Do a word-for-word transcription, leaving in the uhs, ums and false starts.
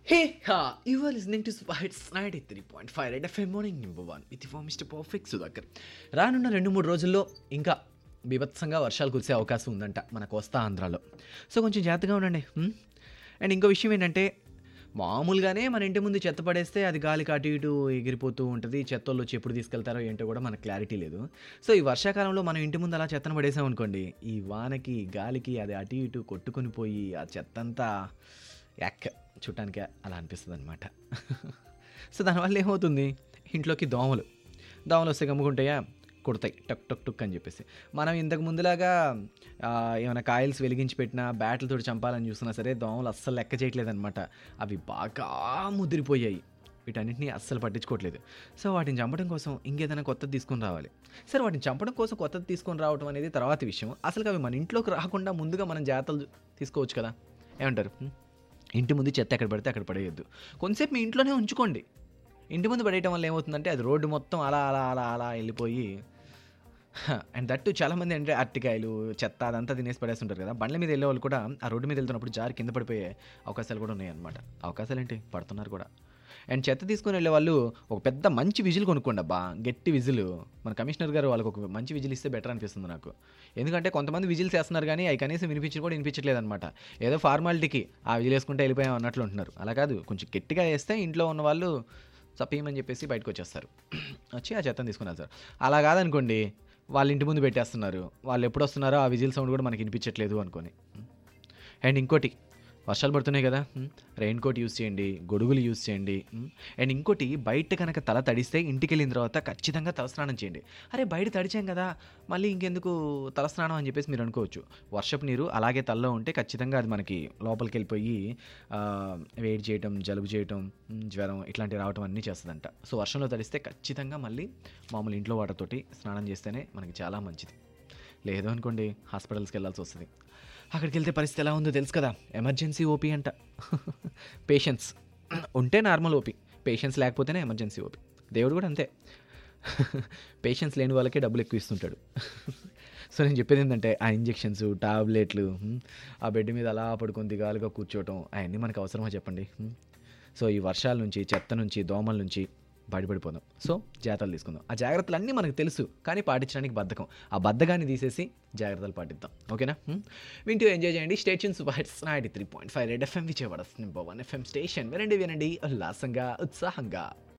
Hey, ha! You are listening to Spites ninety-three point five Red F M morning number one with for mister perfect Sudhakar. రానున్న రెండు మూడు రోజుల్లో ఇంకా బీభత్సంగా వర్షాలు కురిసే అవకాశం ఉందంట మన కోస్తా ఆంధ్రాలో. సో కొంచెం జాగ్రత్తగా ఉండండి. అండ్ ఇంకో విషయం ఏంటంటే, మామూలుగానే మన ఇంటి ముందు చెత్త పడేస్తే అది గాలికి అటు ఇటు ఎగిరిపోతూ ఉంటుంది. చెత్తోళ్ళు వచ్చి ఎప్పుడు తీసుకెళ్తారో ఏంటో కూడా మనకు క్లారిటీ లేదు. సో ఈ వర్షాకాలంలో మనం ఇంటి ముందు అలా చెత్తను పడేసాం అనుకోండి, ఈ వానకి గాలికి అది అటు ఇటు కొట్టుకొని పోయి ఆ చెత్తంతా యాక్ చూడటానికి అలా అనిపిస్తుంది అనమాట. సో దానివల్ల ఏమవుతుంది, ఇంట్లోకి దోమలు దోమలు వస్తే గమ్ముకుంటాయా, కుడతాయి టక్ టక్ టుక్ అని చెప్పేసి. మనం ఇంతకు ముందులాగా ఆ, ఏమైనా కాయిల్స్ వెలిగించి పెట్టినా బ్యాట్లతో చంపాలని చూసినా సరే దోమలు అస్సలు లెక్క చేయట్లేదు అనమాట. అవి బాగా ముదిరిపోయాయి, వీటన్నిటిని అస్సలు పట్టించుకోవట్లేదు. సో వాటిని చంపడం కోసం ఇంకేదైనా కొత్తది తీసుకొని రావాలి. సరే, వాటిని చంపడం కోసం కొత్తది తీసుకొని రావడం అనేది తర్వాత విషయం. అసలు అవి మన ఇంట్లోకి రాకుండా ముందుగా మనం జాగ్రత్తలు తీసుకోవచ్చు కదా. ఏమంటారు? ఇంటి ముందు చెత్త ఎక్కడ పడితే అక్కడ పడేయొద్దు. కొంతసేపు మీ ఇంట్లోనే ఉంచుకోండి. ఇంటి ముందు పడేయటం వల్ల ఏమవుతుందంటే అది రోడ్డు మొత్తం అలా అలా అలా అలా వెళ్ళిపోయి, అండ్ దట్టు చాలామంది అంటే అరటికాయలు చెత్త అదంతా తినేసి పడేస్తుంటారు కదా. బండ్ల మీద వెళ్ళే వాళ్ళు కూడా ఆ రోడ్డు మీద వెళ్తున్నప్పుడు జారి కింద పడిపోయే అవకాశాలు కూడా ఉన్నాయన్నమాట. అవకాశాలు ఏంటి, పడుతున్నారు కూడా. అండ్ చెత్త తీసుకొని వెళ్ళే వాళ్ళు ఒక పెద్ద మంచి విజిల్ కొనుక్కోండి అబ్బా, గట్టి విజిల్. మన కమిషనర్ గారు వాళ్ళకి ఒక మంచి విజిల్ ఇస్తే బెటర్ అనిపిస్తుంది నాకు. ఎందుకంటే కొంతమంది విజిల్స్ వేస్తున్నారు కానీ అవి కనీసం వినిపించి కూడా వినిపించట్లేదు అనమాట. ఏదో ఫార్మాలిటీకి ఆ విజిల్ వేసుకుంటే వెళ్ళిపోయాం అన్నట్లు ఉంటున్నారు. అలా కాదు, కొంచెం గట్టిగా వేస్తే ఇంట్లో ఉన్న వాళ్ళు చప్పేయమని చెప్పేసి బయటకు వచ్చేస్తారు, వచ్చి ఆ చెత్తను తీసుకుని వెళ్తారు. అలా కాదనుకోండి, వాళ్ళ ఇంటి ముందు పెట్టేస్తున్నారు, వాళ్ళు ఎప్పుడు వస్తున్నారో ఆ విజిల్ సౌండ్ కూడా మనకి వినిపించట్లేదు అనుకొని. అండ్ ఇంకోటి, వర్షాలు పడుతున్నాయి కదా, రెయిన్ కోట్ యూస్ చేయండి, గొడుగులు యూస్ చేయండి. అండ్ ఇంకోటి, బయట కనుక తల తడిస్తే ఇంటికి వెళ్ళిన తర్వాత ఖచ్చితంగా తలస్నానం చేయండి. అరే బయట తడిచాం కదా మళ్ళీ ఇంకెందుకు తలస్నానం అని చెప్పేసి మీరు అనుకోవచ్చు. వర్షపు నీరు అలాగే తలలో ఉంటే ఖచ్చితంగా అది మనకి లోపలికి వెళ్ళిపోయి ఆ, వేడి చేయటం, జలుబు చేయటం, జ్వరం ఇట్లాంటివి రావటం అన్నీ చేస్తుందంట. సో వర్షంలో తడిస్తే ఖచ్చితంగా మళ్ళీ మామూలు ఇంట్లో వాటర్ తోటి స్నానం చేస్తేనే మనకి చాలా మంచిది. లేదు అనుకోండి, హాస్పిటల్స్కి వెళ్ళాల్సి వస్తుంది. అక్కడికి వెళ్తే పరిస్థితి ఎలా ఉందో తెలుసు కదా, ఎమర్జెన్సీ ఓపీ అంట. పేషెన్స్ ఉంటే నార్మల్ ఓపీ, పేషెన్స్ లేకపోతేనే ఎమర్జెన్సీ ఓపీ. దేవుడు కూడా అంతే, పేషెన్స్ లేని వాళ్ళకే డబ్బులు ఎక్కువ ఇస్తుంటాడు. సో నేను చెప్పేది ఏంటంటే, ఆ ఇంజెక్షన్స్, టాబ్లెట్లు, ఆ బెడ్ మీద అలా పడుకొని దిగాలుగా కూర్చోవటం అవన్నీ మనకు అవసరమా చెప్పండి. సో ఈ వర్షాల నుంచి, చెత్త నుంచి, దోమల నుంచి బయటపడిపోదాం. సో జాగ్రత్తలు తీసుకుందాం. ఆ జాగ్రత్తలు అన్నీ మనకు తెలుసు కానీ పాటించడానికి బద్ధకం. ఆ బద్ధకాన్ని తీసేసి జాగ్రత్తలు పాటిద్దాం, ఓకేనా? వింటూ ఎంజాయ్ చేయండి. Station super ninety three point five red FM Vijayawada number one FM station. వినండి వినండి ఉల్లాసంగా, ఉత్సాహంగా.